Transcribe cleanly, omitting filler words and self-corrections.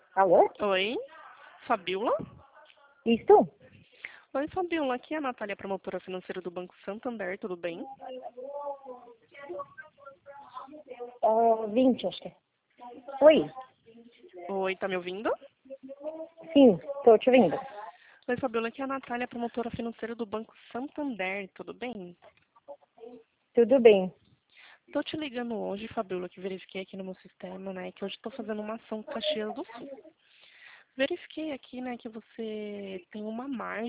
Alô? Oi, Fabiola? Isto? Oi, Fabiola, aqui é a Natália, promotora financeira do Banco Santander, tudo bem? 20, acho que é. Oi? Oi, tá me ouvindo? Sim, estou te ouvindo. Oi, Fabiola, aqui é a Natália, promotora financeira do Banco Santander, tudo bem? Tudo bem. Tô te ligando hoje, Fabiola, que verifiquei aqui no meu sistema, né, que hoje estou fazendo uma ação com Caxias do Sul. Verifiquei aqui, né, que você tem uma margem